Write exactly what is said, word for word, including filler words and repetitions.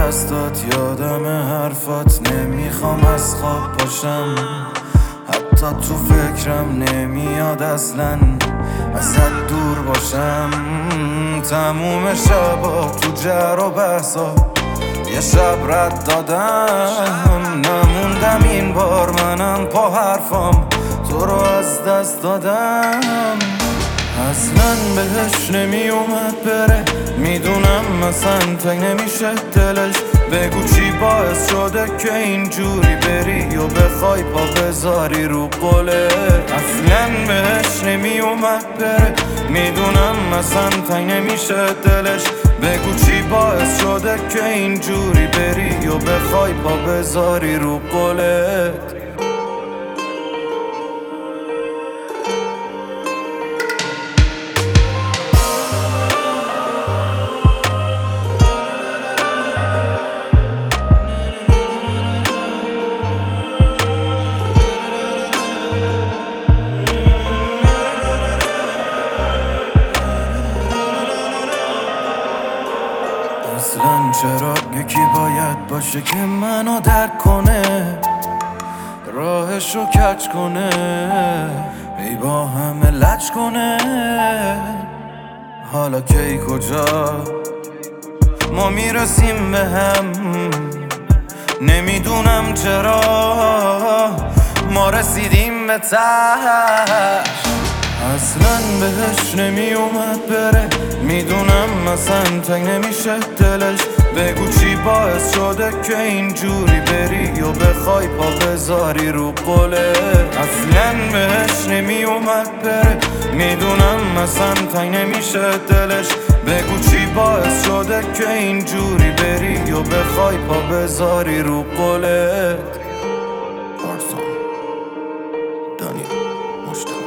دستات یادم حرفات، نمیخوام از خواب باشم، حتی تو فکرم نمیاد اصلا ازت دور باشم. تموم شبا تو جر و بحثا یه شب رد دادم، نموندم این بار منم پا حرفام، تو رو از دست دادم. اصلا بهش نمی اومد بره، میدونم مثلا تنگ نمیشه دلش، بگو چی باعث شده که اینجوری بری و بخوای پا بذاری رو قوله. اصلا بهش نمی اومد بره، میدونم مثلا تنگ نمیشه دلش، بگو چی باعث شده که اینجوری بری و بخوای پا بذاری رو قولت. اصلا چرا یکی باید باشه که منو درک کنه، راهشو کج کنه، ای با همه لج کنه. حالا کی کجا ما میرسیم به هم، نمیدونم چرا ما رسیدیم به تهش. اصلا بهش نمی اومد بره، میدونم مثلا تنگ نمیشه دلش، بگو چی باعث شده که اینجوری بری و بخوای پا بذاری رو قوله. اصلا بهش نمی اومد بره، میدونم مثلا تنگ نمیشه دلش، بگو چی باعث شده که اینجوری بری و بخوای پا بذاری رو قولت. پارسان دانیل مشتاق